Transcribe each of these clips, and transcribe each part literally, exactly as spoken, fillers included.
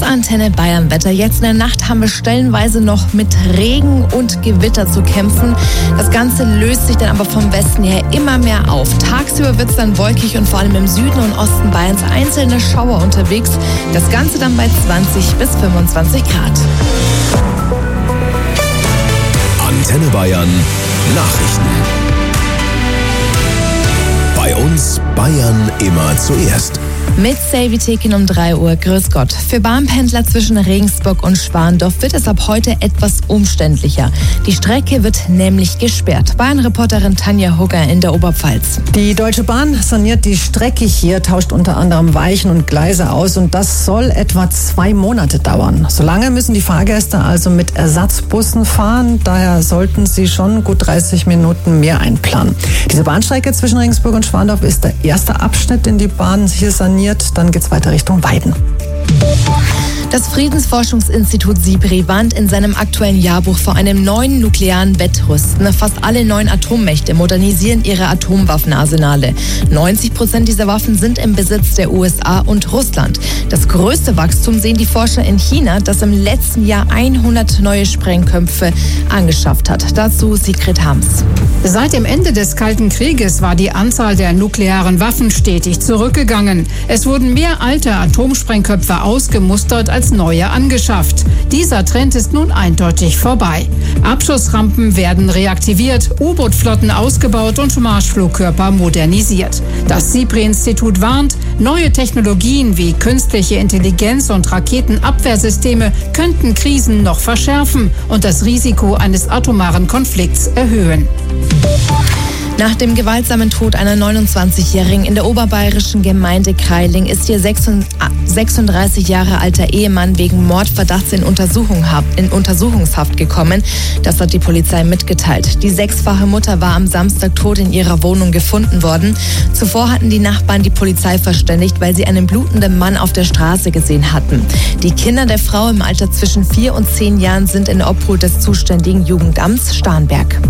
Antenne Bayern Wetter. Jetzt in der Nacht haben wir stellenweise noch mit Regen und Gewitter zu kämpfen. Das Ganze löst sich dann aber vom Westen her immer mehr auf. Tagsüber wird es dann wolkig und vor allem im Süden und Osten Bayerns einzelne Schauer unterwegs. Das Ganze dann bei zwanzig bis fünfundzwanzig Grad. Antenne Bayern Nachrichten. Bei uns Bayern immer zuerst. Mit Savvy Tekin um drei Uhr. Grüß Gott. Für Bahnpendler zwischen Regensburg und Schwandorf wird es ab heute etwas umständlicher. Die Strecke wird nämlich gesperrt. Bayern-Reporterin Tanja Hugger in der Oberpfalz. Die Deutsche Bahn saniert die Strecke hier, tauscht unter anderem Weichen und Gleise aus und das soll etwa zwei Monate dauern. Solange müssen die Fahrgäste also mit Ersatzbussen fahren. Daher sollten sie schon gut dreißig Minuten mehr einplanen. Diese Bahnstrecke zwischen Regensburg und Schwandorf ist der erste Abschnitt, den die Bahn hier saniert. Dann geht es weiter Richtung Weiden. Das Friedensforschungsinstitut SIPRI warnt in seinem aktuellen Jahrbuch vor einem neuen nuklearen Wettrüsten. Fast alle neuen Atommächte modernisieren ihre Atomwaffenarsenale. neunzig Prozent dieser Waffen sind im Besitz der U S A und Russland. Das größte Wachstum sehen die Forscher in China, das im letzten Jahr hundert neue Sprengköpfe angeschafft hat. Dazu Sigrid Hams. Seit dem Ende des Kalten Krieges war die Anzahl der nuklearen Waffen stetig zurückgegangen. Es wurden mehr alte Atomsprengköpfe ausgemustert als neue angeschafft. Dieser Trend ist nun eindeutig vorbei. Abschussrampen werden reaktiviert, U-Boot-Flotten ausgebaut und Marschflugkörper modernisiert. Das SIPRI-Institut warnt, neue Technologien wie künstliche Intelligenz und Raketenabwehrsysteme könnten Krisen noch verschärfen und das Risiko eines atomaren Konflikts erhöhen. Nach dem gewaltsamen Tod einer neunundzwanzigjährigen in der oberbayerischen Gemeinde Kreiling ist ihr sechsunddreißig Jahre alter Ehemann wegen Mordverdachts in, Untersuchung, in Untersuchungshaft gekommen. Das hat die Polizei mitgeteilt. Die sechsfache Mutter war am Samstag tot in ihrer Wohnung gefunden worden. Zuvor hatten die Nachbarn die Polizei verständigt, weil sie einen blutenden Mann auf der Straße gesehen hatten. Die Kinder der Frau im Alter zwischen vier und zehn Jahren sind in Obhut des zuständigen Jugendamts Starnberg.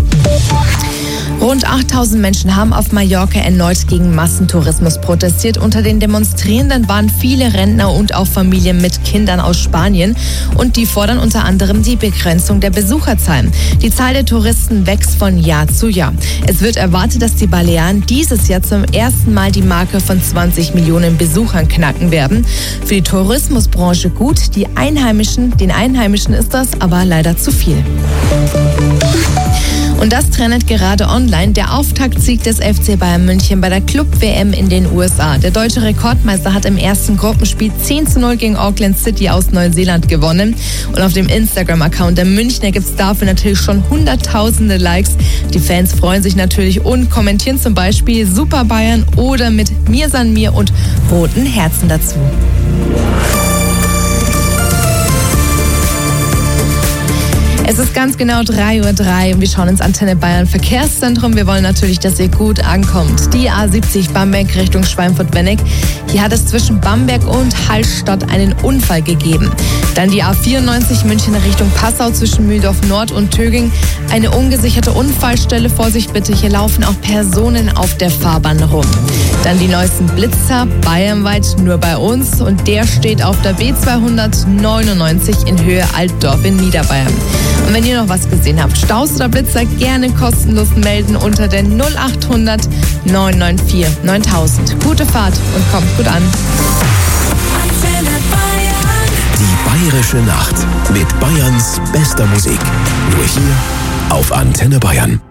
Rund achttausend Menschen haben auf Mallorca erneut gegen Massentourismus protestiert. Unter den Demonstrierenden waren viele Rentner und auch Familien mit Kindern aus Spanien. Und die fordern unter anderem die Begrenzung der Besucherzahlen. Die Zahl der Touristen wächst von Jahr zu Jahr. Es wird erwartet, dass die Balearen dieses Jahr zum ersten Mal die Marke von zwanzig Millionen Besuchern knacken werden. Für die Tourismusbranche gut, die Einheimischen, den Einheimischen ist das aber leider zu viel. Und das trennt gerade online der Auftaktsieg des F C Bayern München bei der Club-W M in den U S A. Der deutsche Rekordmeister hat im ersten Gruppenspiel zehn zu null gegen Auckland City aus Neuseeland gewonnen. Und auf dem Instagram-Account der Münchner gibt es dafür natürlich schon hunderttausende Likes. Die Fans freuen sich natürlich und kommentieren zum Beispiel Super Bayern oder mit Mir san mir und roten Herzen dazu. Es ist ganz genau drei Uhr drei und wir schauen ins Antenne Bayern Verkehrszentrum. Wir wollen natürlich, dass ihr gut ankommt. Die A siebzig Bamberg Richtung Schweinfurt-Wenneck. Hier hat es zwischen Bamberg und Hallstatt einen Unfall gegeben. Dann die A vierundneunzig München Richtung Passau zwischen Mühldorf Nord und Töging. Eine ungesicherte Unfallstelle. Vorsicht bitte, hier laufen auch Personen auf der Fahrbahn rum. Dann die neuesten Blitzer, bayernweit nur bei uns. Und der steht auf der B zweihundertneunundneunzig in Höhe Altdorf in Niederbayern. Und wenn ihr noch was gesehen habt, Staus oder Blitzer, gerne kostenlos melden unter der null achthundert neun neun vier neuntausend. Gute Fahrt und kommt gut an. Die Bayerische Nacht mit Bayerns bester Musik. Nur hier auf Antenne Bayern.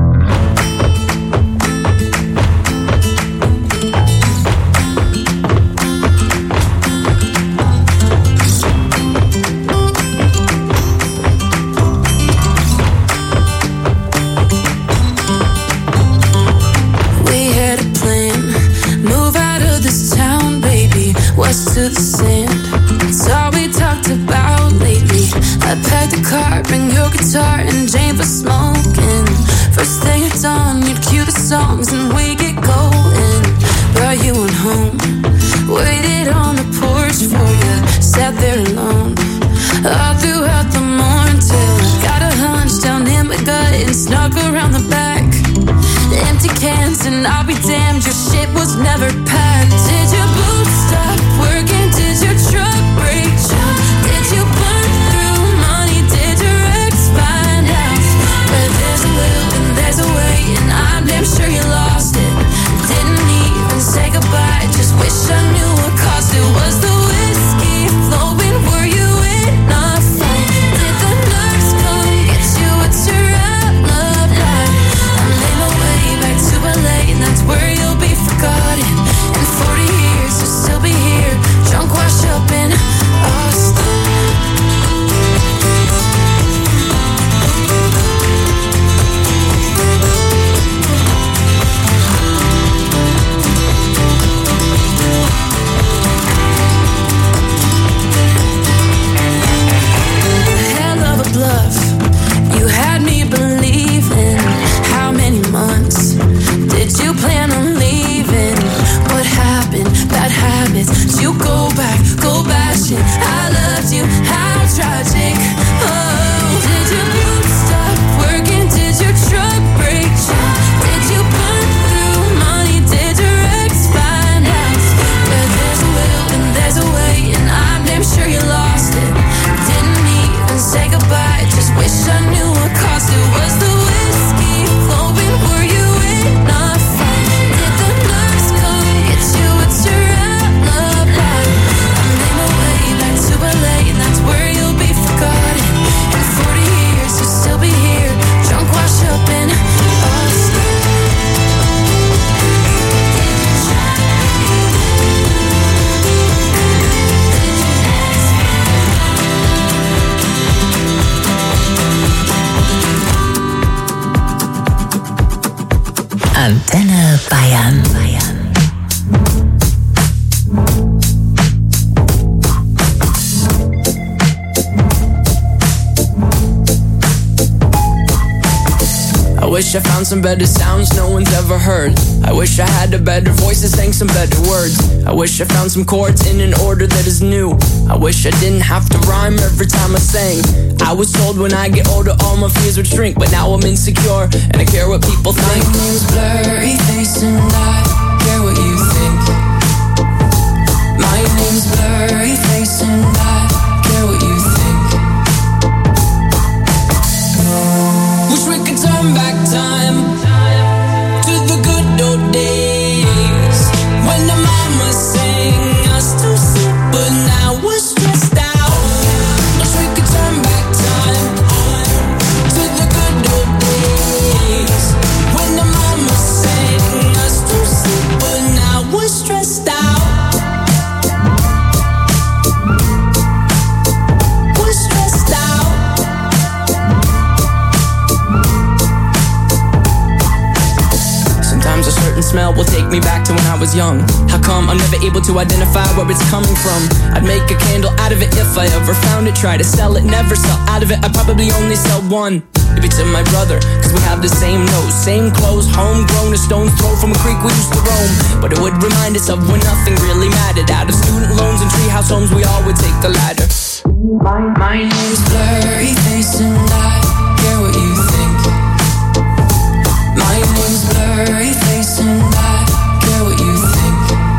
To the sand, it's all we talked about lately. I packed the car, bring your guitar and Jane for smoking. First thing at dawn, you'd cue the songs and we get going. Brought you on home, waited on the porch for you, sat there alone all throughout the morning till I got a hunch down in my gut and snuck around the back. Empty cans and I'll be damned, your shit was never packed. Did your boots stop working? Did your truck break down? Antenne Bayern. Bayern. I wish I found some better sounds no one's ever heard. I wish I had a better voice and sang some better words. I wish I found some chords in an order that is new. I wish I didn't have to rhyme every time I sang. I was told when I get older all my fears would shrink, but now I'm insecure and I care what people think. My name's Blurry Face and I care what you think. My name's Blurry Face and I care what you think. Wish we could turn back time to the good old days when the mama sang us to sleep, but now we're stressed out. Wish we could turn back time to the good old days when the mama sang us to sleep, but now we're stressed out. We're stressed out. Sometimes a certain smell will take me back to when I was young. How come I'm never able to identify where it's coming from? I'd make a candle out of it if I ever found it. Try to sell it, never sell out of it. I'd probably only sell one. Maybe to my brother, cause we have the same nose, same clothes, homegrown, a stone's throw from a creek we used to roam. But it would remind us of when nothing really mattered. Out of student loans and treehouse homes, we all would take the ladder. My, my name's Blurry Face and I care what you think. My name's Blurry Face and I care what you think.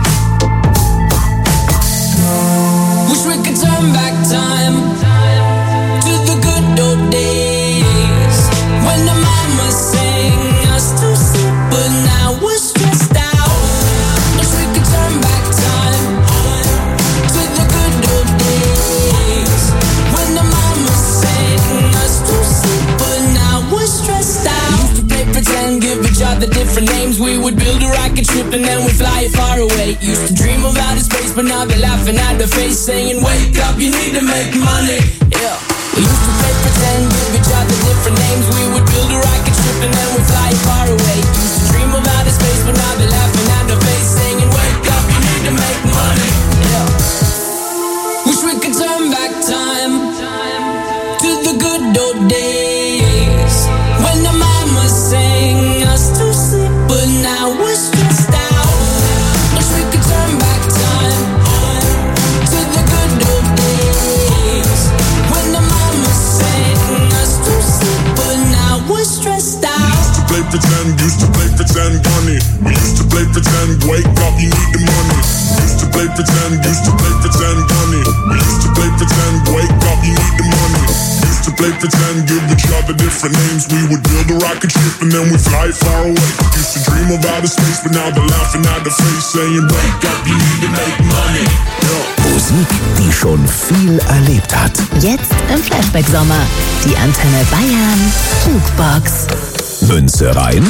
Wish we could turn back time to the good old days when the mama sang us to sleep, but now we're stressed out. Wish we could turn back time to the good old days when the mama sang us to sleep, but now we're stressed out. Used to play pretend, give each other different names. We would build a rocket ship and then we'd fly it far away. Used to dream of outer space, but now they're laughing at the face, saying, wake up, you need to make money. Yeah. We used to play pretend, give each other different names. We would build a rocket ship and then we'd fly it far away. Used to dream of outer space, but now they're laughing at the face, saying, wake up, you need to make money. Yeah. Wish we could turn back time to the good old days when the mama sang us to sleep, but now we're stressed out. Wish we could turn back time to the good old days when the mama sang us to sleep, but now we're stressed out. Used to play pretend, used to play pretend, bunny. We used to play pretend, wake up, you need the money. Used to play pretend, used to play pretend, bunny. We used to play pretend, wake up, you need the money. Used to play pretend, give each other different names. We would build a rocket ship and then we fly far away. Used to dream of outer space, but now they're laughing at the face, saying, wake up, you need to make money. Yeah. Musik, die schon viel erlebt hat. Jetzt im Flashback-Sommer. Die Antenne Bayern Jukebox. Münze rein.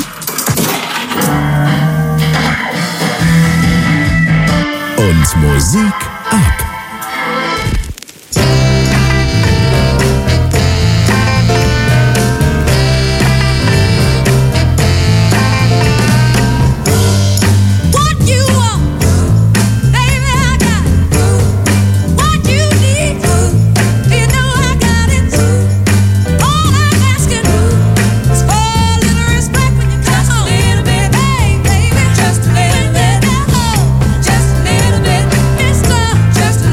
Und Musik ab. Just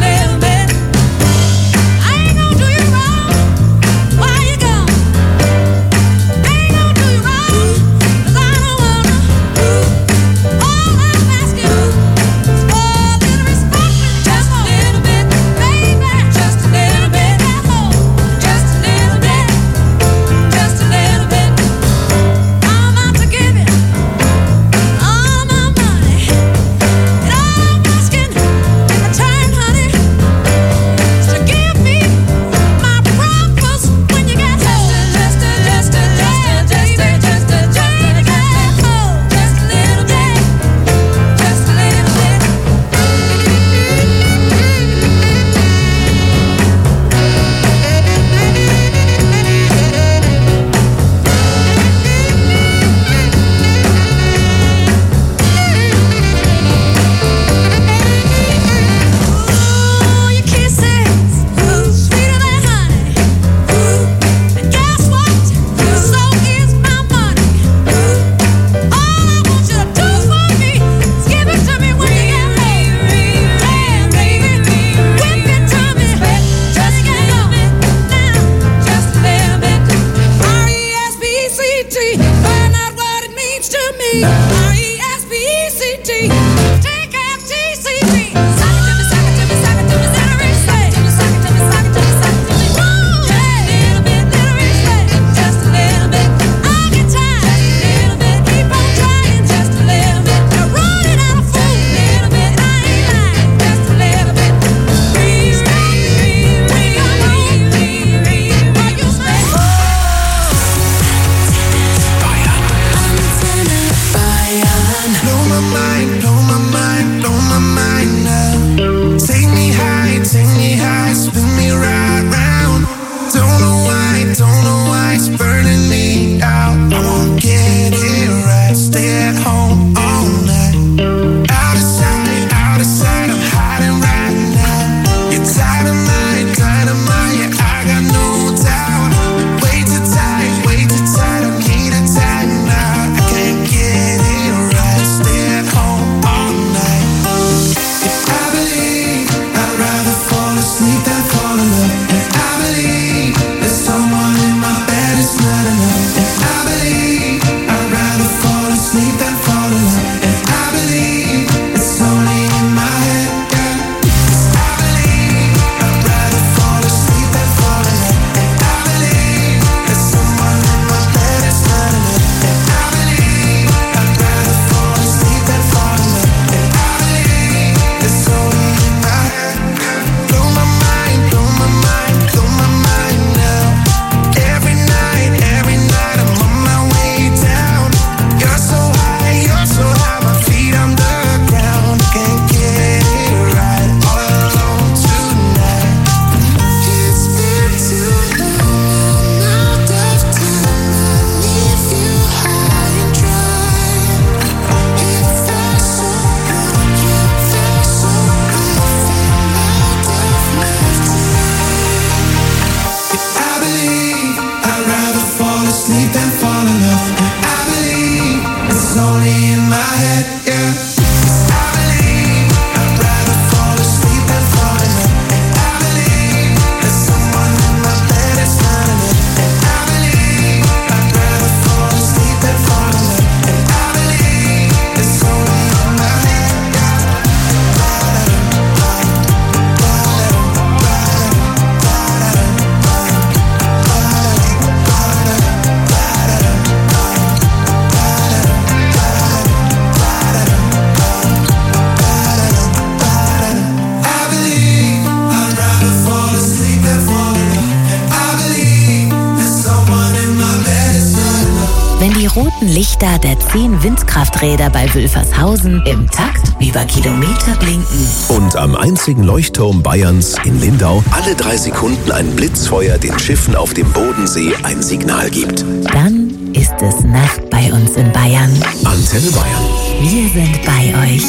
roten Lichter der zehn Windkrafträder bei Wülfershausen im Takt über Kilometer blinken. Und am einzigen Leuchtturm Bayerns in Lindau alle drei Sekunden ein Blitzfeuer den Schiffen auf dem Bodensee ein Signal gibt. Dann ist es Nacht bei uns in Bayern. Antenne Bayern. Wir sind bei euch.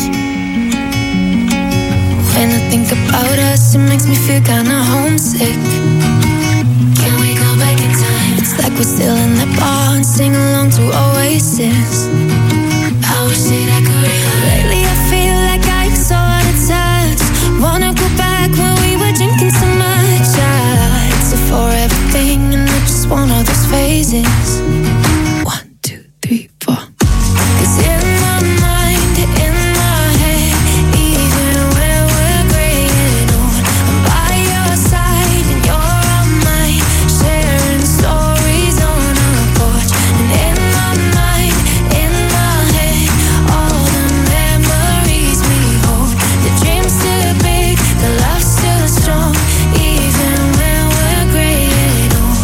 When I think about us, it makes me feel kinda homesick. Can we go back in time? It's like we're still in that bar and sing along to Oasis. I wish that I could realize. Lately I feel like I'm so out of touch. Wanna go back when we were drinking so much. I it's for everything and I just want all those phases. One, two, three, four. 'Cause in my mind, in my head, even when we're gray and old, I'm by your side and you're on mine, sharing stories on our porch. And in my mind, in my head, all the memories we hold. The dream's still big, the love's still strong, even when we're gray and old.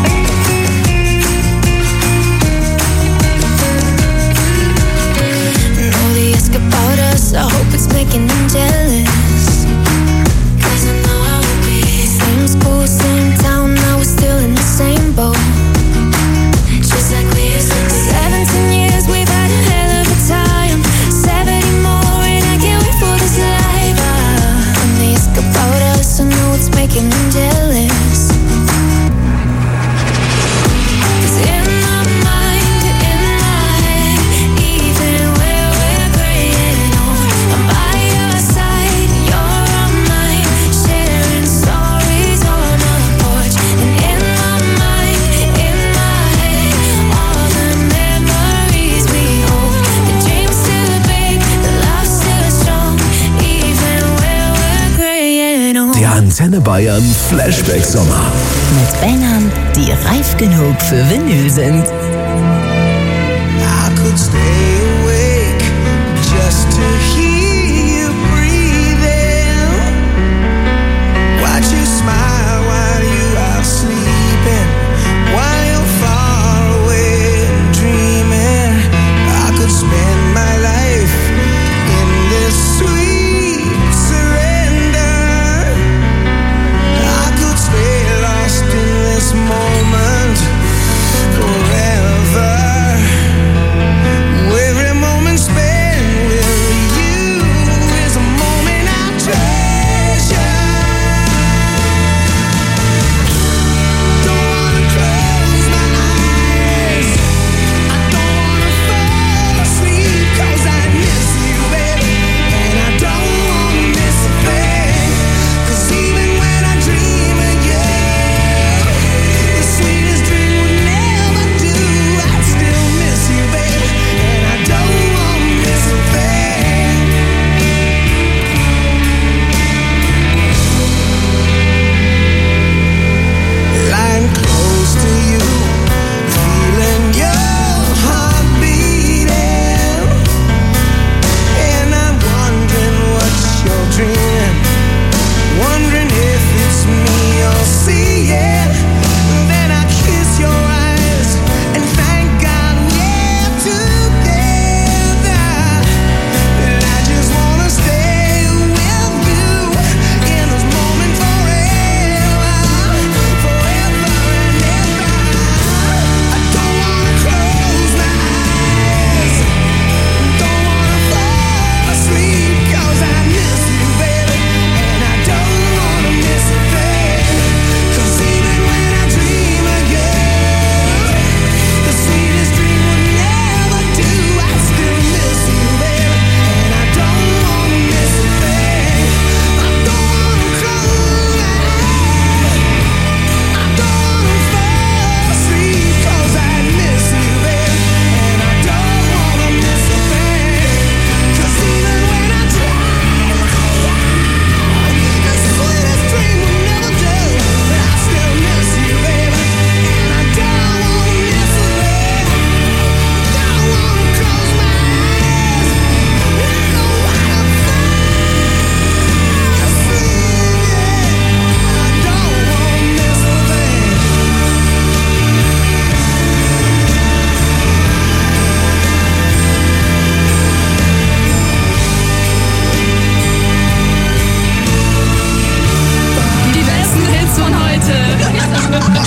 And all they ask about us, I hope it's making them jealous. 'Cause I know I will be. Same school, same town, now we're still in the same boat. Just like we used to be. Seventeen years, we've had a hell of a time. Seventy more, and I can't wait for this life. Ah, and they ask about us, I know it's making them jealous. 'Cause in my mind, in my head, even when we're gray and old, I'm by your side, you're on mine, sharing stories on our porch. And in my mind, in my head, all the memories we hold. The dream's still big, the love's still strong, even when we're gray and old. Der Antenne Bayern Flashback Sommer. Mit Bangern, die reif genug für Vinyl sind. I could stay awake just to hear you breathing. Watch you smile while you are sleeping, while you're far away and dreaming. I could spend my life in this sweet surrender. I could stay lost in this moment forever. Every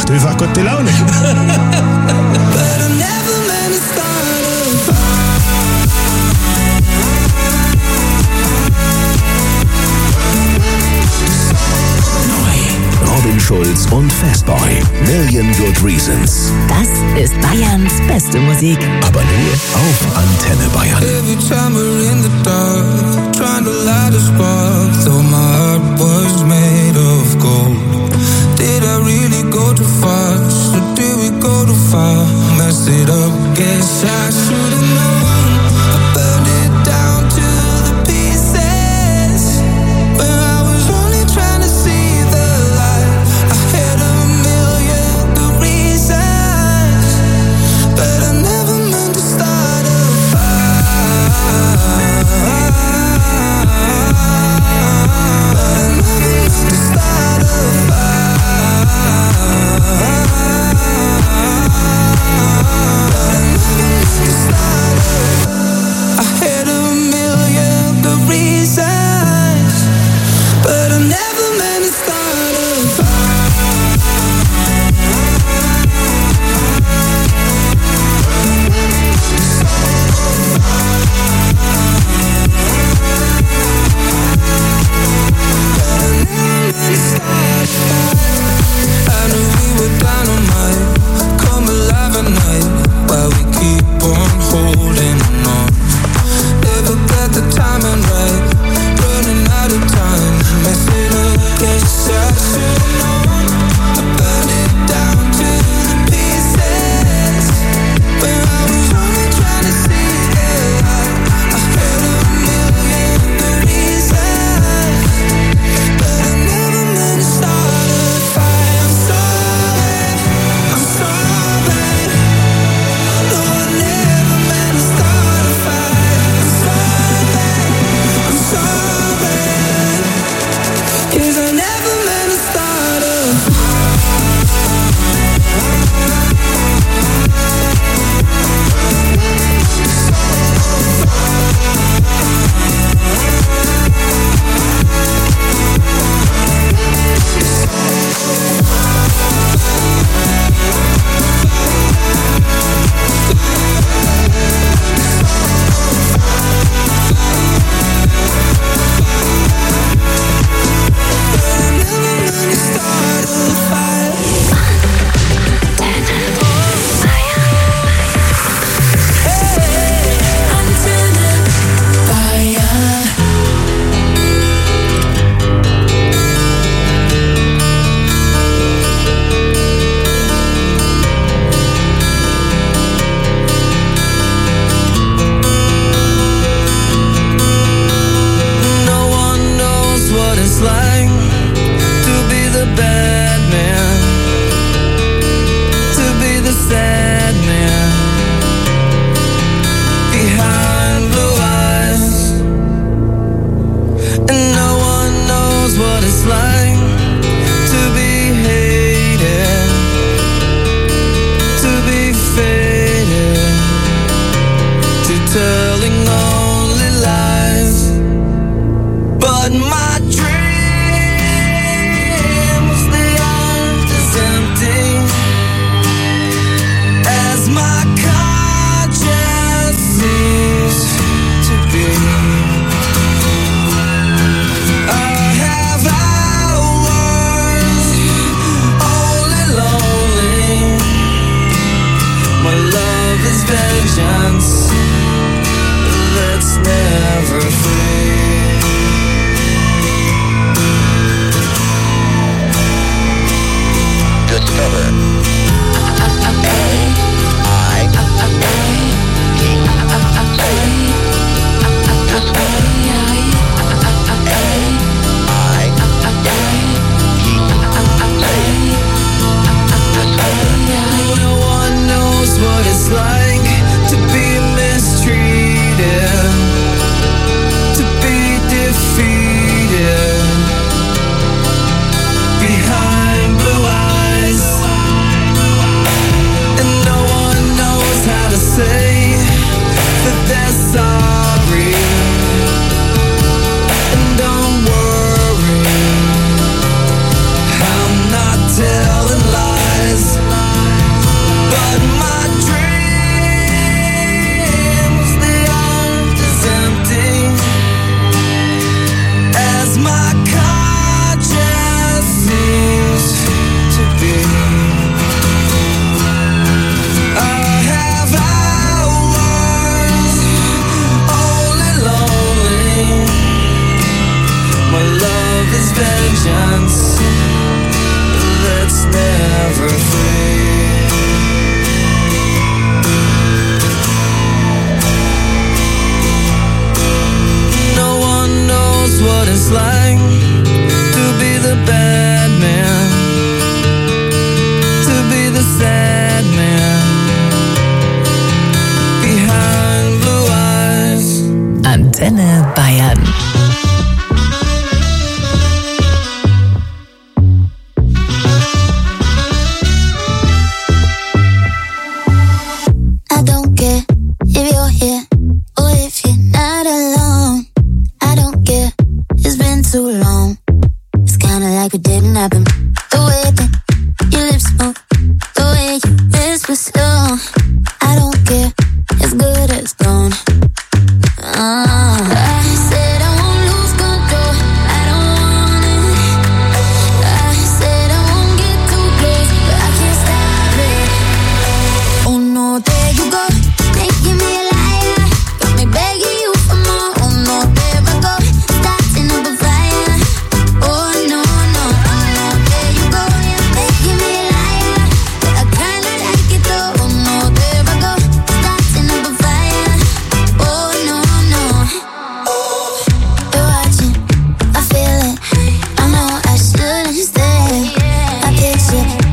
macht einfach gute Laune. Robin Schulz und Fastboy. Million Good Reasons. Das ist Bayerns beste Musik. Aber nur auf Antenne Bayern. Every time we're in the dark, trying to light a spark, though my heart was made of gold. Did I really go too fast, or did we go too far? Messed it up, guess I should've known. I burned it down to the pieces, when I was only trying to see the light. I had a million good reasons, but I never meant to start a fire. But I never meant to start a fire. But I never meant to start a fire.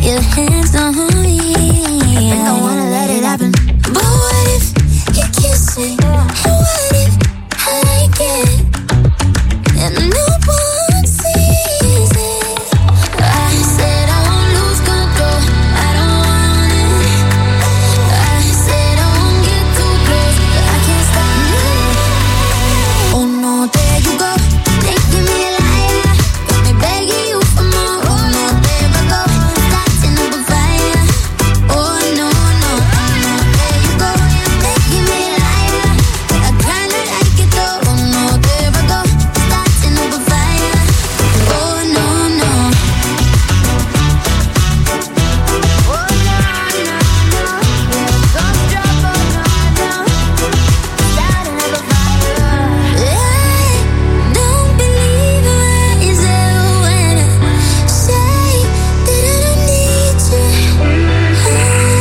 your hands on me. I think I wanna let it happen. But what if you kiss me? And what if I like it? And no one sees it. I said I won't lose control. I don't want it. I said I won't get too close, but I can't stop it. Oh no, there you go, making me a liar. Got me begging you for more. Oh no, there I go, starting up a fire. Oh no, no, no, there you go, making me a liar. I kinda like it though. Oh no, there I go, starting up a fire. Oh no, no. Oh no, no, no. Gonna drop, oh no, no. Starting up a fire. I don't believe myself when I say that I don't need you. I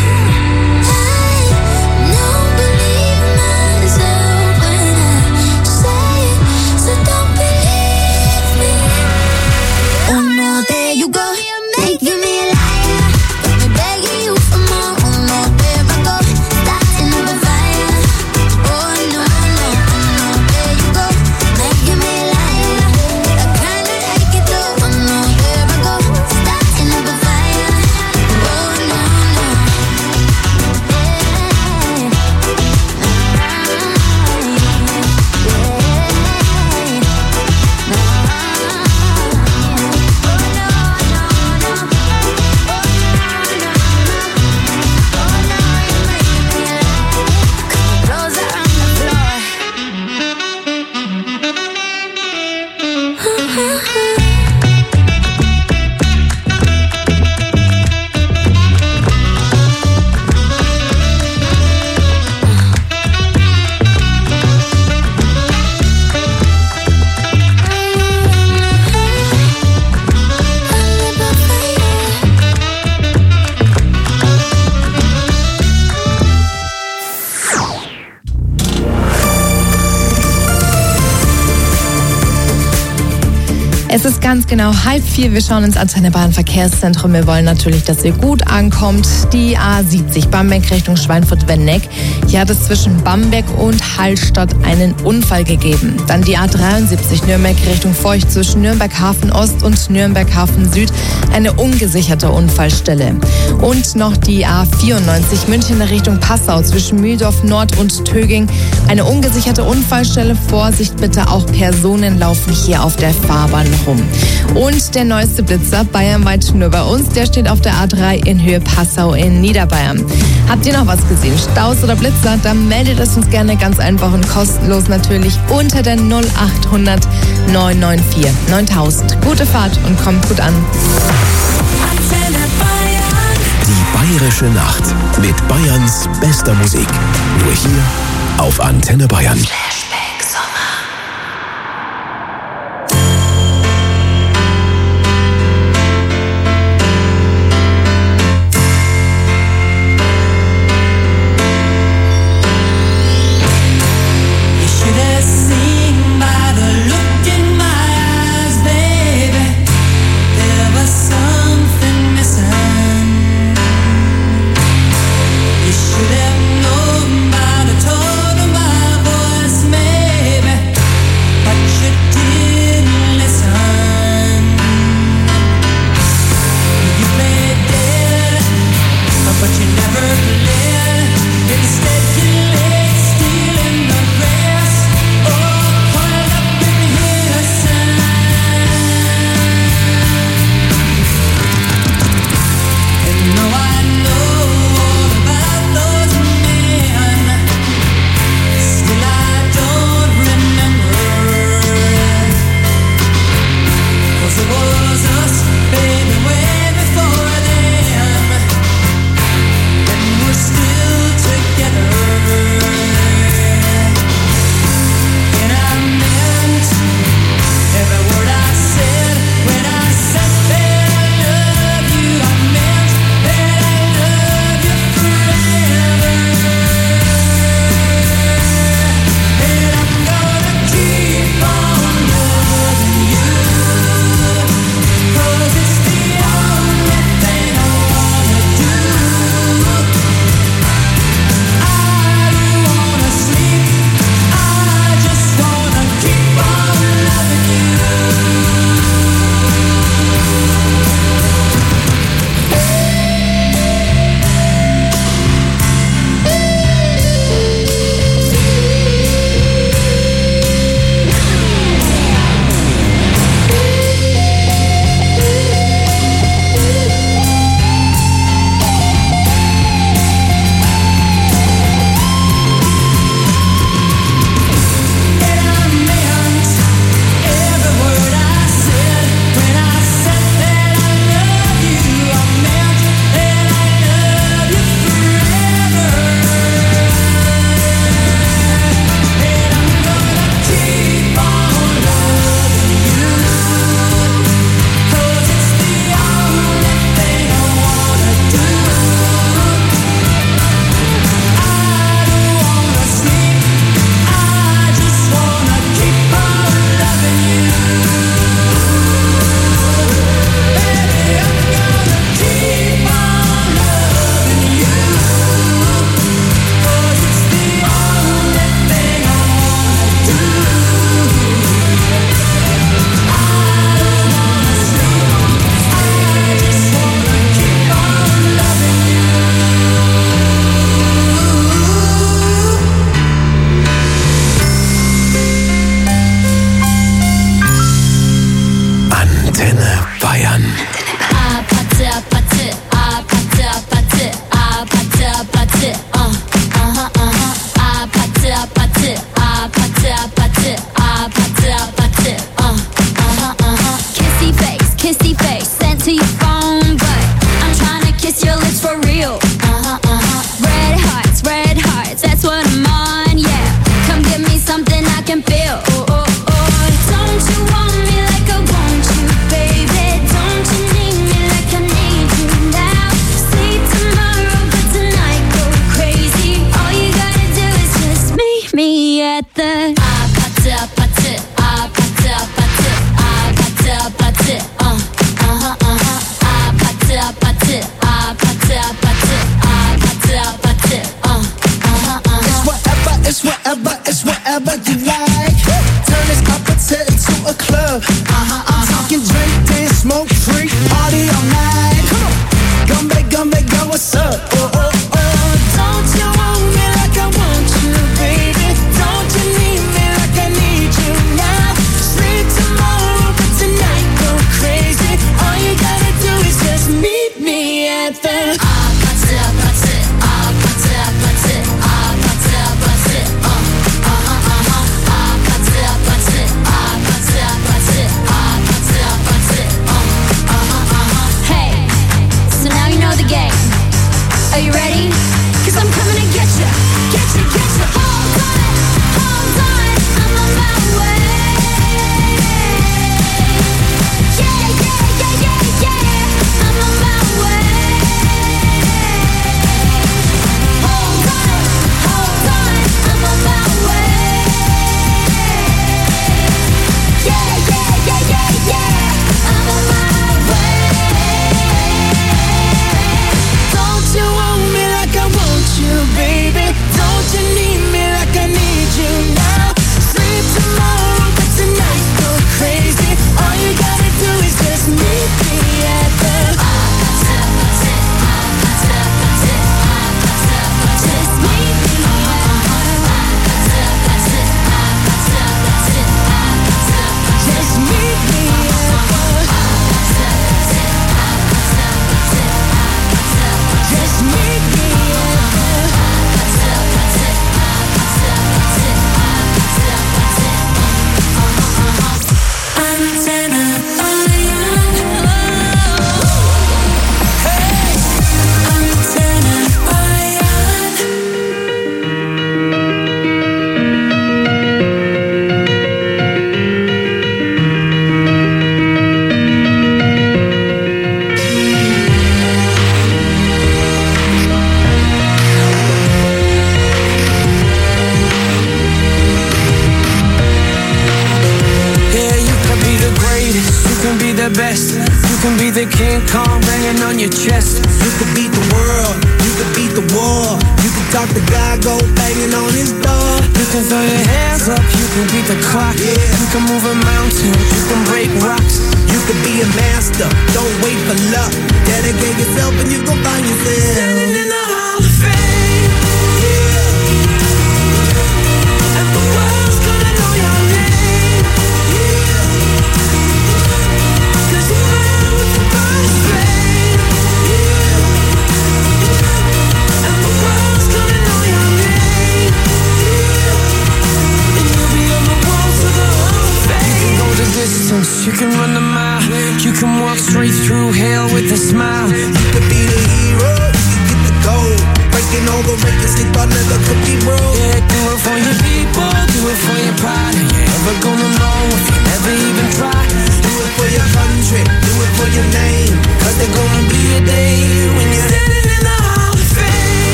don't believe myself when I say it, so don't believe me. Oh no, there you go, making me a liar. Got me begging you for more. Oh no, there I go, starting up a fire. Oh no, no, no, there you go, making me a liar. I kinda like it though. Oh no, there I go, starting up a fire. Oh no, no. Clothes are on the floor. Es ist ganz genau halb vier. Wir schauen ins Antenne Bayern Verkehrszentrum. Wir wollen natürlich, dass ihr gut ankommt. Die A siebzig Bamberg Richtung Schweinfurt-Wenneck. Hier hat es zwischen Bamberg und Hallstatt einen Unfall gegeben. Dann die A dreiundsiebzig Nürnberg Richtung Feucht zwischen Nürnberg Hafen Ost und Nürnberg Hafen Süd. Eine ungesicherte Unfallstelle. Und noch die A vierundneunzig München Richtung Passau zwischen Mühldorf Nord und Töging. Eine ungesicherte Unfallstelle. Vorsicht bitte, auch Personen laufen hier auf der Fahrbahn rum. Und der neueste Blitzer, bayernweit nur bei uns, der steht auf der A drei in Höhe Passau in Niederbayern. Habt ihr noch was gesehen? Staus oder Blitzer? Dann meldet es uns gerne ganz einfach und kostenlos natürlich unter der null acht hundert neun neun vier neuntausend. Gute Fahrt und kommt gut an. Die Bayerische Nacht mit Bayerns bester Musik. Nur hier auf Antenne Bayern. Should have known by the tone of my voice. what's up? Oh, oh, oh. Don't you want me like I want you, baby? Don't you need me like I need you now? Sleep tomorrow, but tonight go crazy. All you gotta do is just meet me at the Ah, party, party, ah, party, party, ah, party, party, uh, uh-huh, uh-huh, ah, party, party, ah, party, party, ah, party, party, uh, uh-huh, uh-huh. Hey, so now you know the game. Are you ready? Cause I'm coming to get you, get you, get you. Hold on, hold on, I'm on my way. Yeah, yeah, yeah, yeah, yeah, I'm on my way. Hold on, hold on, I'm on my way. Yeah, yeah, yeah, yeah, yeah, I'm on my way. Don't you want me like I want you, baby? Don't you need me like I need you now? Sleep tomorrow, but tonight go crazy. All you gotta do is just meet me at the Just meet me Just meet me Just meet me Yeah, you can be the greatest, you can be the best, you can be the King Kong banging on your chest. You could beat the world, you could beat the war. You could talk to God, go banging on his door. You can throw your hands up, you can beat the clock. Yeah. You can move a mountain, you can break rocks. You could be a master, don't wait for luck. Dedicate yourself and you gon' find yourself Standing in the Hall of Fame, and the world's gonna know your name. Cause you're man with the brightest flame, and the world's gonna know your name. And you'll be on the walls of the Hall of Fame. You can go the distance, you can run the mile, you can walk straight through hell with a smile. You could be the hero, you could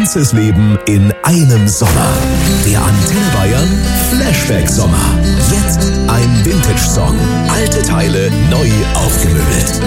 ganzes Leben in einem Sommer. Der Antenne Bayern Flashback Sommer. Jetzt ein Vintage-Song. Alte Teile neu aufgemöbelt.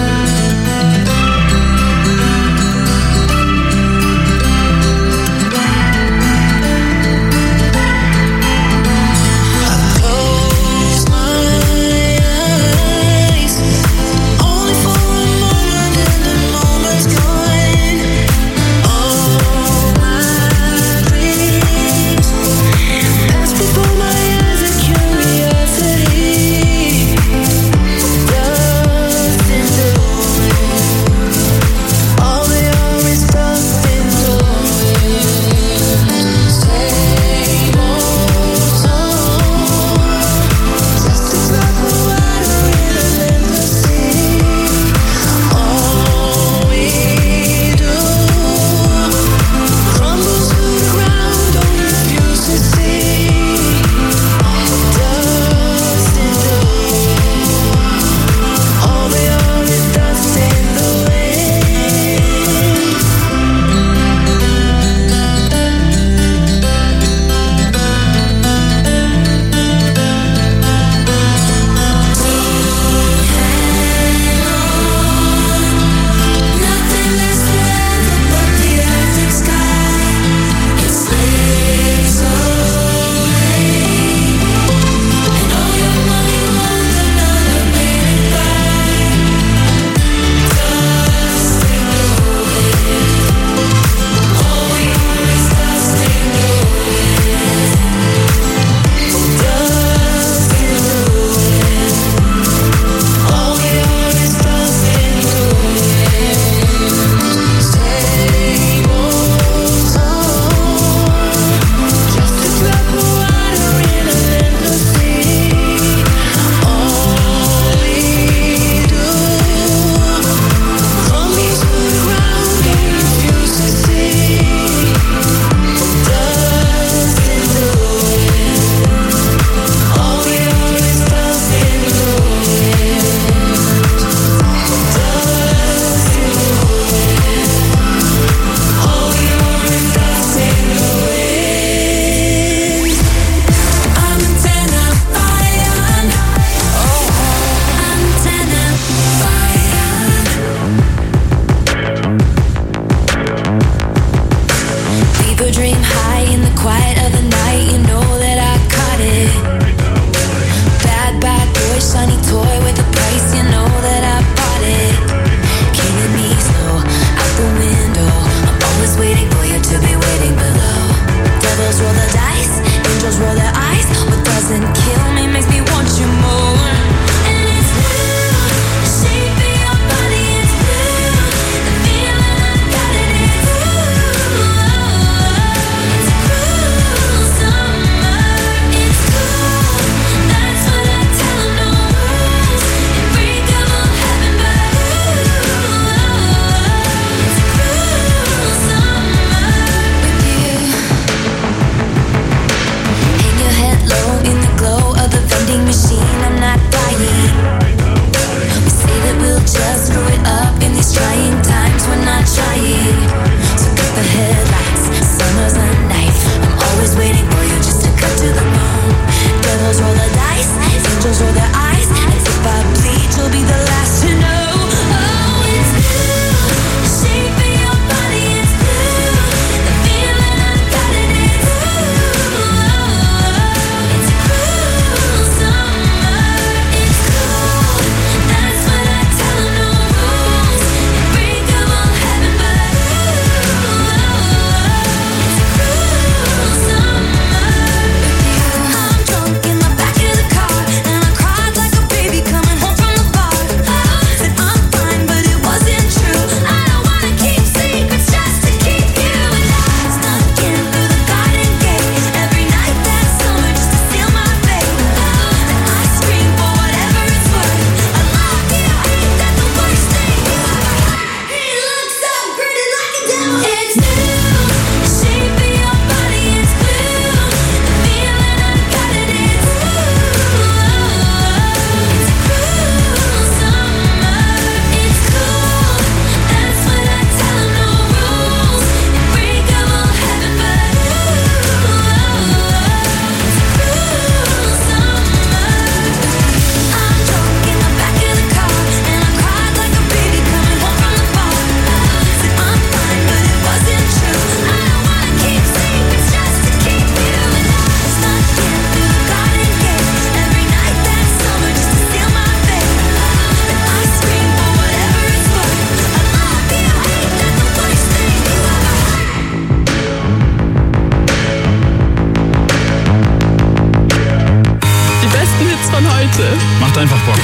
bitte. Macht einfach Bock.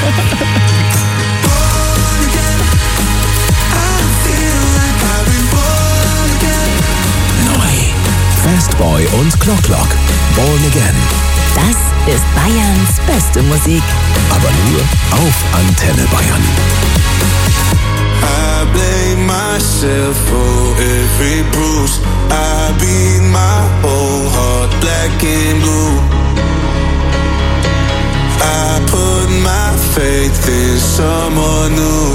Neu. Fastboy und Clock Clock. Born Again. Das ist Bayerns beste Musik. Aber nur auf Antenne Bayern. I blame myself for every bruise. I beat my whole heart black and blue. I put my faith in someone new.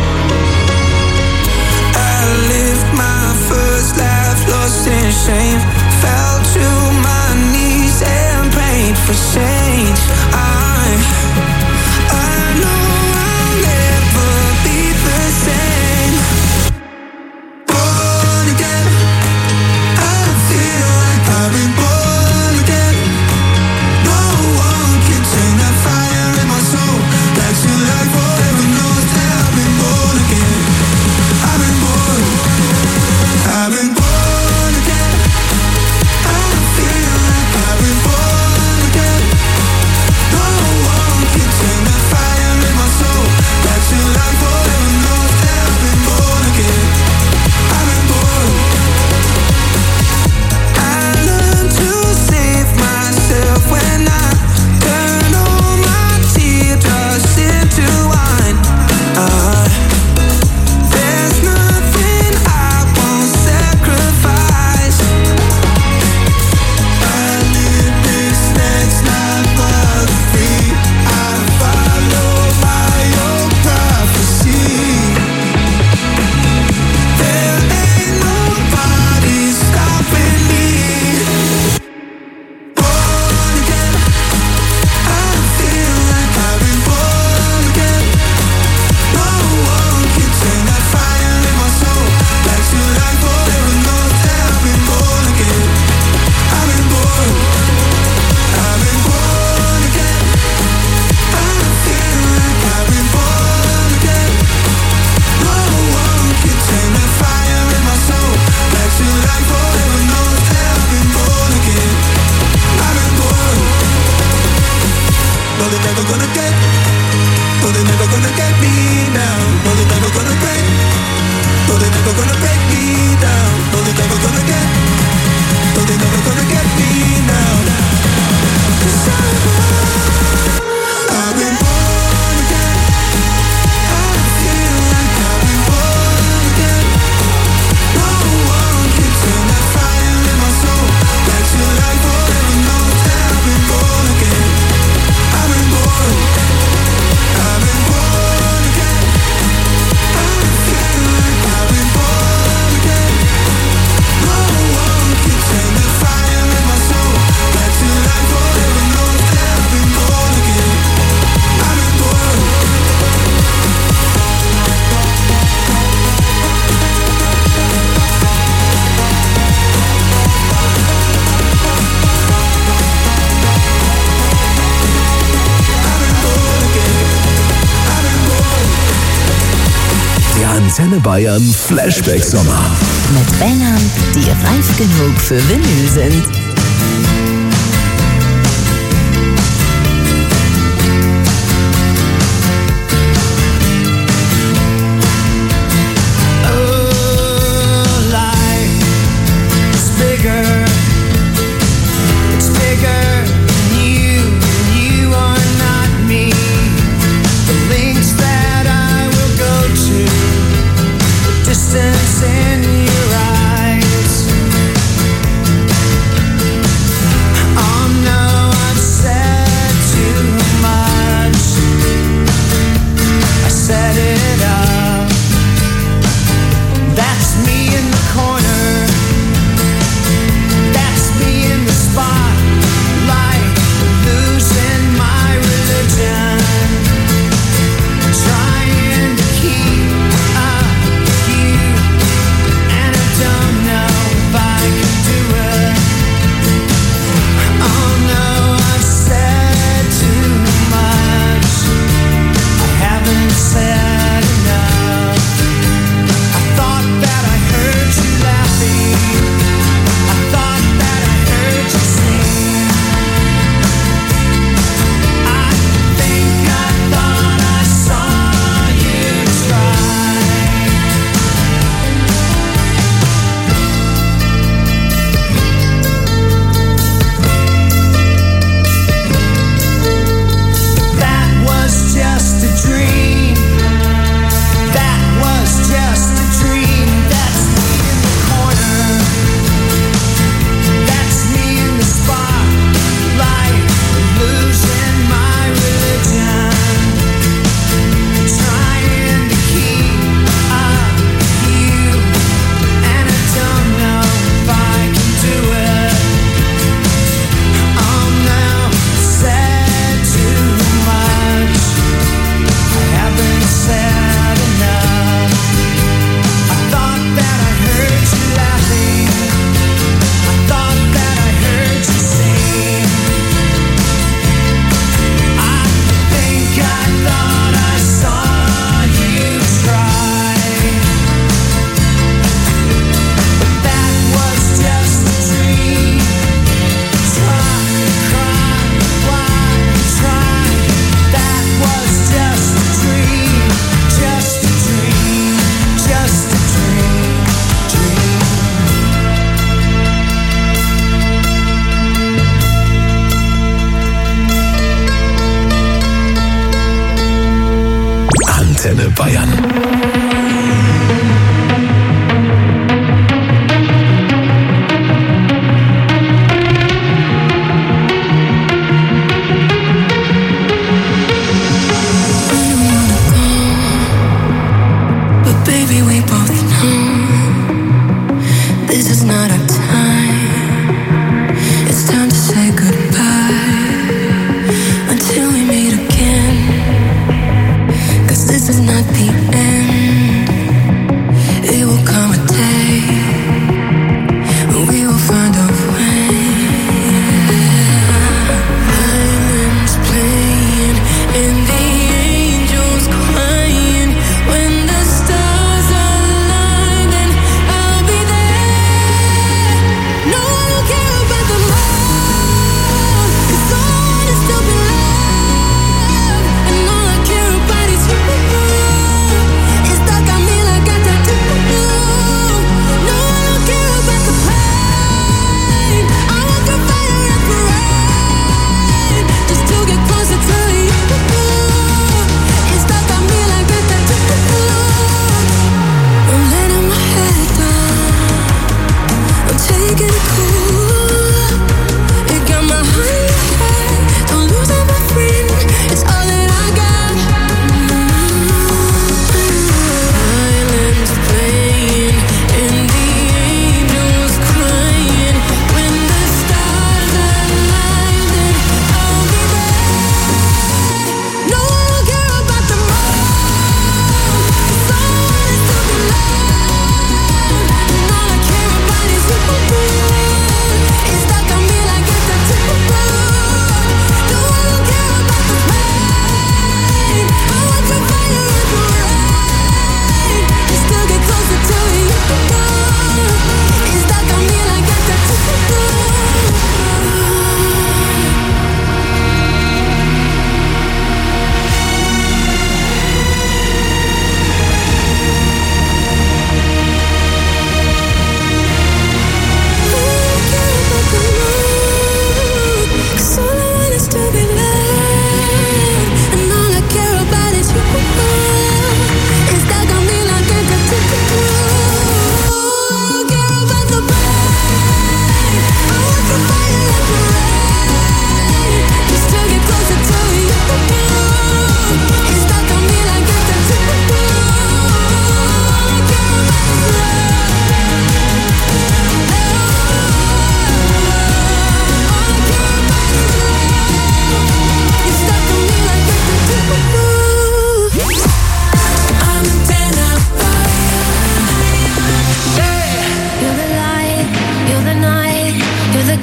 I lived my first life lost in shame. Fell to my knees and prayed for change. I, I know I'll never be the same. Born again, I feel like I've been born again. No one can turn that fire in my soul. Back to life forever knows that I've been born again. I've been born, I've been born again. I feel like I've been born again. No one can turn that fire in my soul. Back to life forever knows that I've been born again. I've been born. I learned to save myself when I turn all my teardrops into wine. Uh, there's nothing I won't sacrifice. I live this next life but free. I follow my own prophecy. There ain't nobody stopping me. Born again, I feel like I've been born again. No one can turn that fire in my soul. Back to life forever knows that I've been born again. I've been born, I've been born again. I feel like I've been born again. No one can turn that fire in my soul. Back to life forever knows that I've been born again. I've been born. No, they're never gonna get. No, they're never gonna get me now. No, they're never gonna break. No, they're never gonna break me down. No, they're never gonna get. No, they're never gonna get me now. 'Cause I've been, I've been born again. I feel like I've been born again. No one can turn that fire in my soul. Back to life forever knows that I've been born again. I've been born. I've been born again. I feel like I've been born again. No one can turn that fire in my soul. Back to life forever knows that I've been born again. I've been born. Der Antenne Bayern Flashback Sommer. Mit Bängern, die reif genug für Vinyl sind. Distance in your eyes.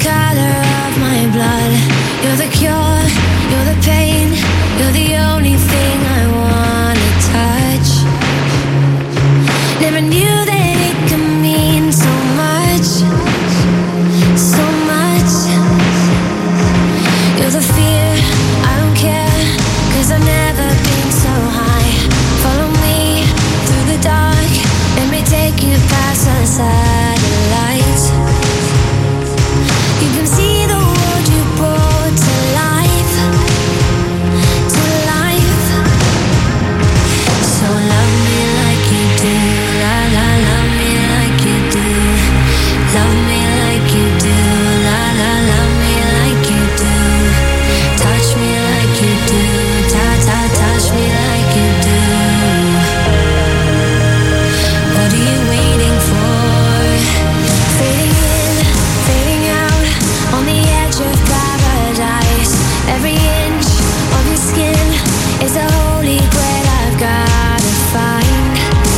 color of my blood. You're the cure, you're the pain, you're the only thing I wanna touch. Never knew that it could mean so much, so much. You're the fear, I don't care, 'cause I've never been so high. Follow me through the dark, let me take you past the satellites. You can see the world you brought to life, to life. So love me like you do, la la, love me like you do. Love me like you do, la la, love me like you do. Touch me like you do, ta ta, touch me like you do. What are you waiting for? Fading in, fading out, on the edge of paradise. Every inch of your skin is a holy grail I've gotta find.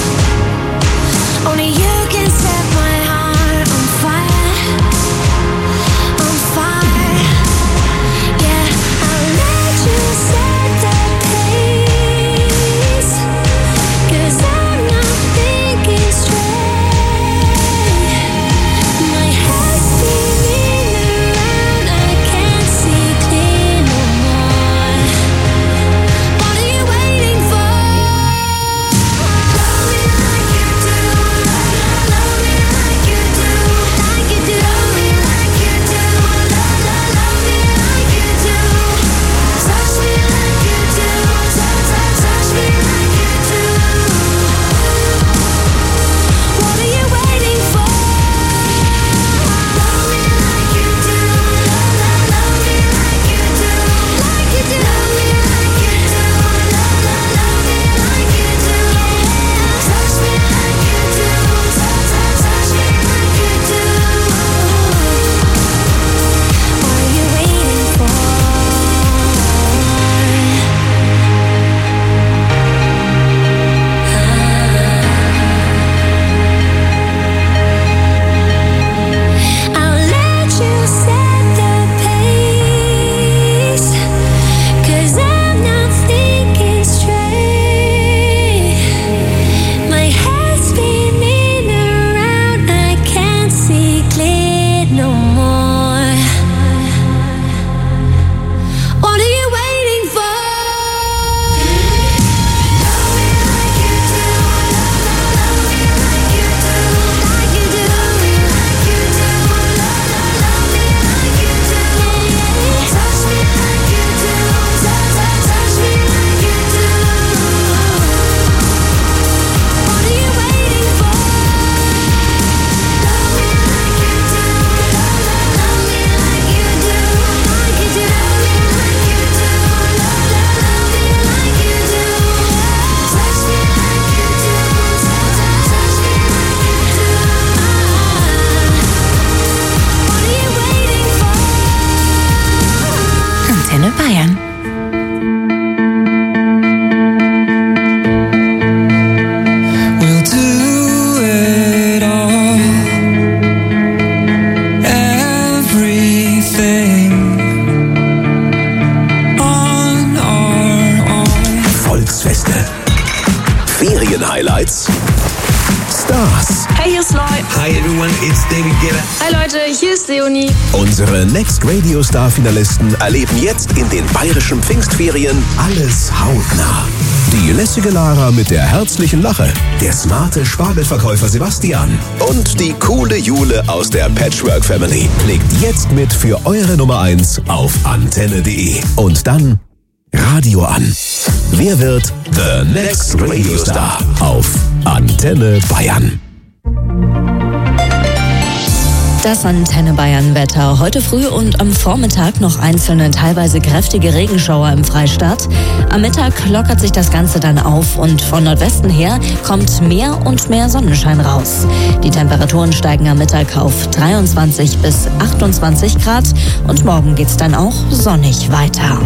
Only you can set my heart on fire, on fire. Yeah, I'll let you set the pace, 'cause I'm not thinking straight. My head's spinning around, I can't see clear no more. What are you waiting for? Love me like you do, love me like you do, like you do. Love me like you do, love, love, love me like you do. Touch me like you do, touch, touch, touch me like you do. What are you waiting for? Love me like you do, love, love, love me like you do, like you do. Love me like you do, love, love, love me like you do. Touch me like you do, touch, touch, touch me like you do. What are you waiting for? I'll let you set the pace, 'cause I'm not thinking straight. My head's spinning around, I can't see clear no more. What are you waiting for? Love me like you do, love, love, love me like you do, like you do. Love me like you do, love, love, love me like you do. Touch me like you do, touch, touch, touch me like you do. What are you waiting for? Love me like you do, love, love, love me like you do, like you do. Love me like you do, love, love, love me like you do. Touch me like you do, touch, touch, touch me like you do. What are you waiting for? Antenne Bayern. We'll do it all, everything on our own. Volksfeste. Ferienhighlights. Stars. Hey, hier ist Loy. Hi everyone, it's David Guetta. Hi Leute, hier ist Leonie. Unsere Next Radio Star Finalisten erleben jetzt in den bayerischen Pfingstferien alles hautnah. Die lässige Lara mit der herzlichen Lache, der smarte Spargelverkäufer Sebastian und die coole Jule aus der Patchwork Family. Klickt jetzt mit für eure Nummer eins auf antenne punkt de und dann Radio an. Wer wird The Next Radio Star auf Antenne Bayern? Das Antenne Bayern Wetter. Heute früh und am Vormittag noch einzelne, teilweise kräftige Regenschauer im Freistaat. Am Mittag lockert sich das Ganze dann auf und von Nordwesten her kommt mehr und mehr Sonnenschein raus. Die Temperaturen steigen am Mittag auf dreiundzwanzig bis achtundzwanzig Grad und morgen geht's dann auch sonnig weiter.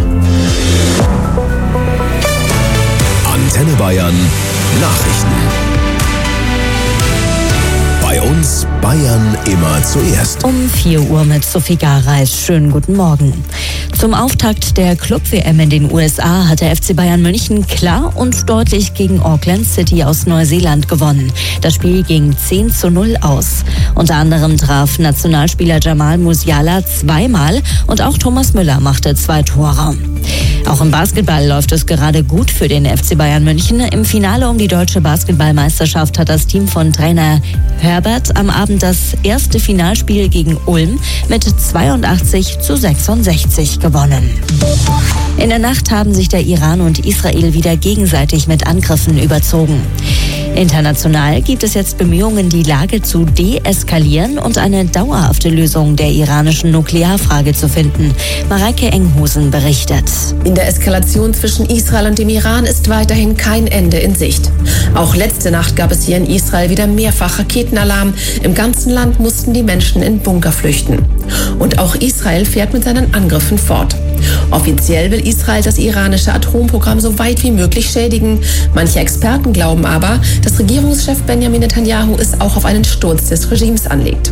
Antenne Bayern Nachrichten. Bei uns Bayern immer zuerst. Um vier Uhr mit Sophie Gareis. Schönen guten Morgen. Zum Auftakt der Club-W M in den U S A hat der F C Bayern München klar und deutlich gegen Auckland City aus Neuseeland gewonnen. Das Spiel ging zehn zu null aus. Unter anderem traf Nationalspieler Jamal Musiala zweimal und auch Thomas Müller machte zwei Tore. Auch im Basketball läuft es gerade gut für den F C Bayern München. Im Finale um die deutsche Basketballmeisterschaft hat das Team von Trainer Herbert am Abend das erste Finalspiel gegen Ulm mit zweiundachtzig zu sechsundsechzig gewonnen. In der Nacht haben sich der Iran und Israel wieder gegenseitig mit Angriffen überzogen. International gibt es jetzt Bemühungen, die Lage zu deeskalieren und eine dauerhafte Lösung der iranischen Nuklearfrage zu finden. Mareike Enghusen berichtet. In der Eskalation zwischen Israel und dem Iran ist weiterhin kein Ende in Sicht. Auch letzte Nacht gab es hier in Israel wieder mehrfach Raketenalarm. Im ganzen Land mussten die Menschen in Bunker flüchten. Und auch Israel fährt mit seinen Angriffen fort. Offiziell will Israel das iranische Atomprogramm so weit wie möglich schädigen. Manche Experten glauben aber, dass Regierungschef Benjamin Netanyahu es auch auf einen Sturz des Regimes anlegt.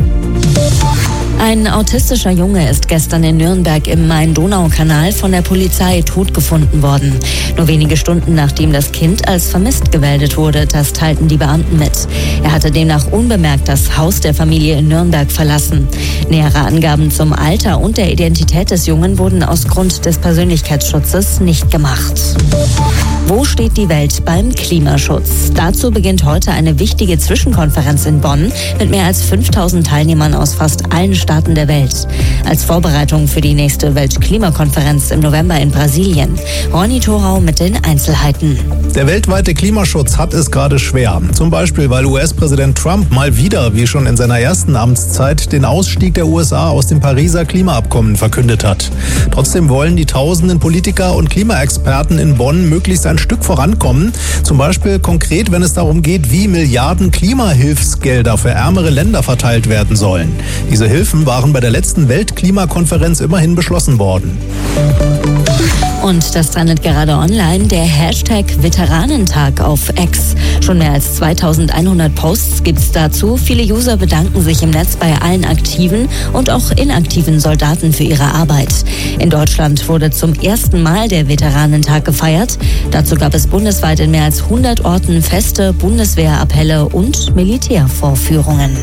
Ein autistischer Junge ist gestern in Nürnberg im Main-Donau-Kanal von der Polizei tot gefunden worden. Nur wenige Stunden nachdem das Kind als vermisst gemeldet wurde, das teilten die Beamten mit. Er hatte demnach unbemerkt das Haus der Familie in Nürnberg verlassen. Nähere Angaben zum Alter und der Identität des Jungen wurden aus Grund des Persönlichkeitsschutzes nicht gemacht. Wo steht die Welt beim Klimaschutz? Dazu beginnt heute eine wichtige Zwischenkonferenz in Bonn mit mehr als fünftausend Teilnehmern aus fast allen Staaten der Welt. Als Vorbereitung für die nächste Weltklimakonferenz im November in Brasilien. Ronny Thorau mit den Einzelheiten. Der weltweite Klimaschutz hat es gerade schwer. Zum Beispiel, weil U S-Präsident Trump mal wieder, wie schon in seiner ersten Amtszeit, den Ausstieg der U S A aus dem Pariser Klimaabkommen verkündet hat. Trotzdem wollen die tausenden Politiker und Klimaexperten in Bonn möglichst ein Stück vorankommen. Zum Beispiel konkret, wenn es darum geht, wie Milliarden Klimahilfsgelder für ärmere Länder verteilt werden sollen. Diese Hilfen waren bei der letzten Weltklimakonferenz immerhin beschlossen worden. Und das trendet gerade online, der Hashtag Veteranentag auf X. Schon mehr als zweitausendeinhundert Posts gibt's dazu. Viele User bedanken sich im Netz bei allen aktiven und auch inaktiven Soldaten für ihre Arbeit. In Deutschland wurde zum ersten Mal der Veteranentag gefeiert. Dazu gab es bundesweit in mehr als hundert Orten Feste, Bundeswehrappelle und Militärvorführungen.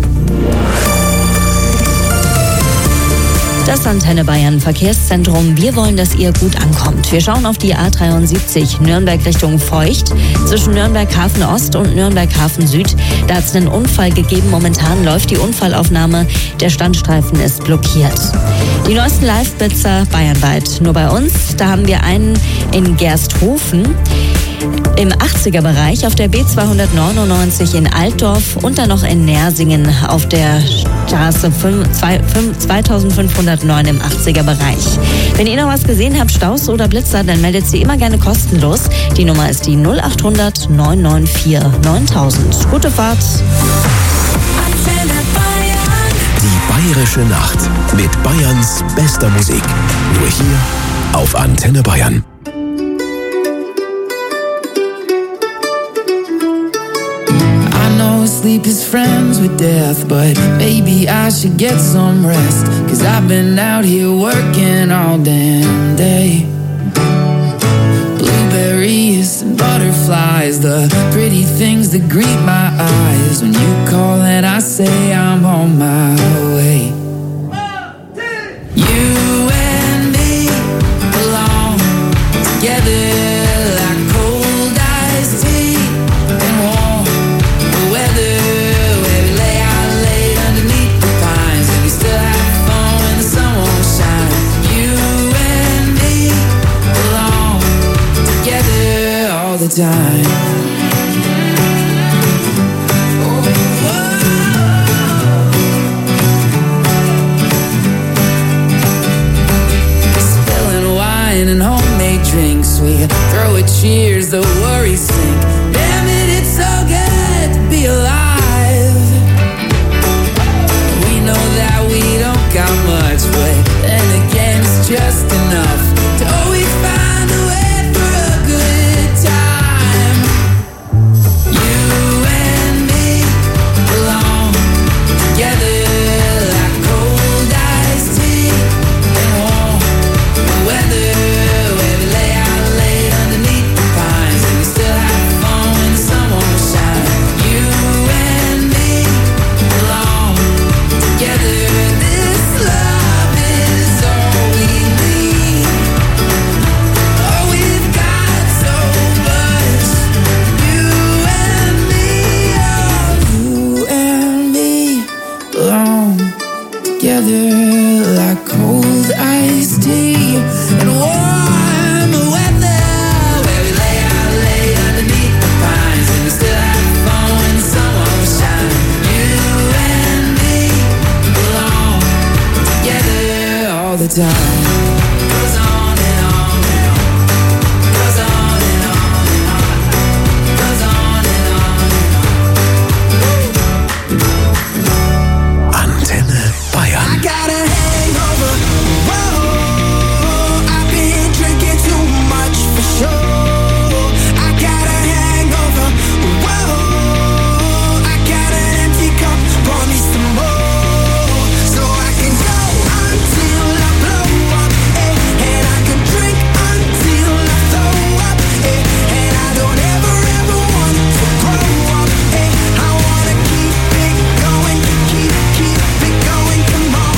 Das Antenne Bayern Verkehrszentrum. Wir wollen, dass ihr gut ankommt. Wir schauen auf die A dreiundsiebzig Nürnberg Richtung Feucht zwischen Nürnberg Hafen Ost und Nürnberg Hafen Süd. Da hat es einen Unfall gegeben. Momentan läuft die Unfallaufnahme. Der Standstreifen ist blockiert. Die neuesten Live-Blitzer bayernweit. Nur bei uns, da haben wir einen in Gersthofen im achtziger-Bereich, auf der B zweihundertneunundneunzig in Altdorf und dann noch in Nersingen auf der Straße zweitausendfünfhundertneun im achtziger-Bereich. Wenn ihr noch was gesehen habt, Staus oder Blitzer, dann meldet sie immer gerne kostenlos. Die Nummer ist die null achthundert neun neun vier neuntausend. Gute Fahrt! Die Bayerische Nacht mit Bayerns bester Musik. Nur hier auf Antenne Bayern. Sleep is friends with death, but maybe I should get some rest, 'cause I've been out here working all damn day. Blueberries and butterflies, the pretty things that greet my eyes when you call and I say I'm on my way. You and me belong together. Time. Spilling wine and homemade drinks, we throw a cheers, the worries sink. Damn it, it's so good to be alive. We know that we don't got much, but then again it's just enough to always find a way. Time. You and me the time. Goes on and on and on. Goes on and on and on. Goes on and on and on. Antenne Bayern. I got a hangover. Whoa, I've been drinking too much for sure. I got a hangover. Whoa, I got an empty cup. Pour me some more, so I can go until I blow up, eh? And I can drink until I throw up, eh? And I don't ever ever want to grow up, eh? I wanna keep it going, keep keep it going. Come on.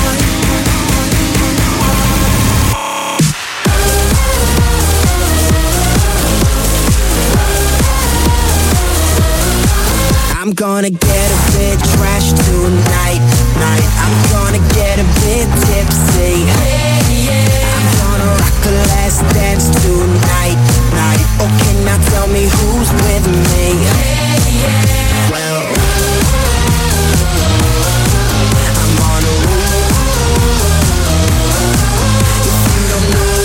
I'm gonna get a bit trashed tonight, night. I'm gonna get a bit tipsy. I'm gonna rock the last dance tonight, night. Okay, now tell me who's with me. Well, I'm on a roll. If you don't know,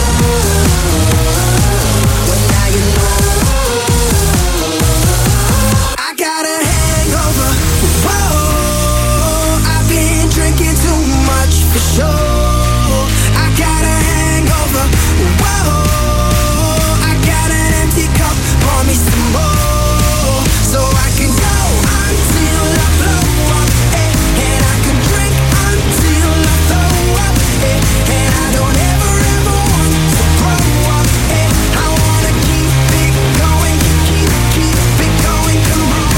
well now you know. I got a hangover. Whoa, I've been drinking too much for sure. I got a hangover. Whoa, I got an empty cup. Pour me some more, so I can go until I blow up, eh? And I can drink until I throw up, eh? And I don't ever ever want to grow up, eh? I wanna keep it going, keep keep it going. Come on.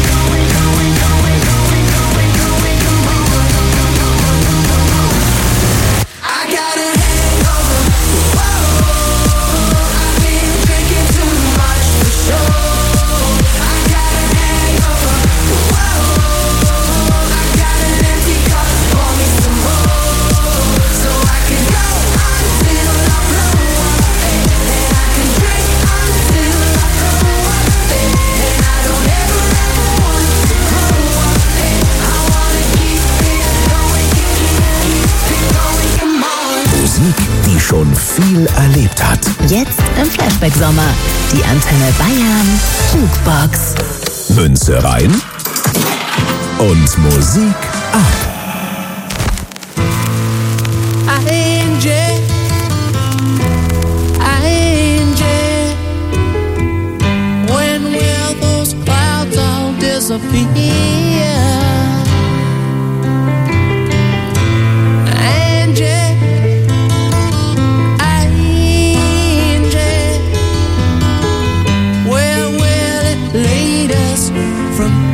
I got a hangover. Whoa, I've been drinking too much for sure. I got a hangover. Whoa, I got an empty cup. Pour me some more, so I can go until I blow up, eh? And I can drink until I throw up, eh? And I don't ever ever want to grow up, eh? I wanna keep it going, keep keep it going. Come on. Musik, die schon viel erlebt hat. Jetzt im Flashback-Sommer. Die Antenne Bayern Jukebox. Münze rein und Musik ab. Angel, Angel, when will those clouds all disappear? Angel, Angel, where will it lead us from